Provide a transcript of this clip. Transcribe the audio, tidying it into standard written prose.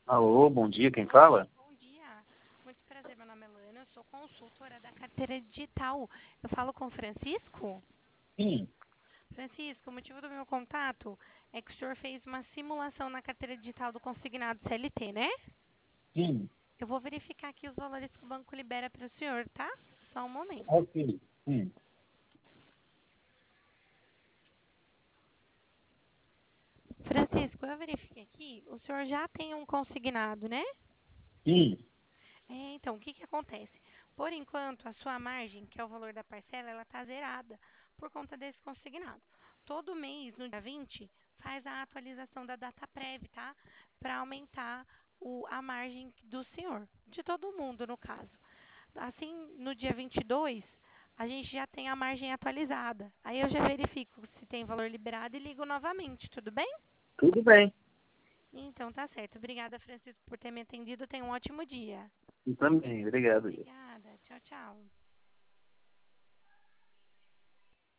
Alô, bom dia, quem fala? Bom dia, muito prazer, meu nome é Lana, eu sou consultora da carteira digital. Eu falo com o Francisco? Sim, Francisco, o motivo do meu contato é que o senhor fez uma simulação na carteira digital do consignado CLT, né? sim, Eu vou verificar aqui os valores que o banco libera para o senhor, tá? Só um momento. ok, sim, Francisco, eu verifiquei aqui, o senhor já tem um consignado, né? sim, Então, o que que acontece? Por enquanto, a sua margem, que é o valor da parcela, ela está zerada por conta desse consignado. Todo mês, no dia 20, faz a atualização da data prévia, tá? Para aumentar a margem do senhor, de todo mundo, no caso. Assim, no dia 22, a gente já tem a margem atualizada. Aí eu já verifico se tem valor liberado e ligo novamente, tudo bem? tudo bem. Então, tá certo. Obrigada, Francisco, por ter me atendido. Tenha um ótimo dia. E também, obrigado. Obrigada. Tchau, tchau.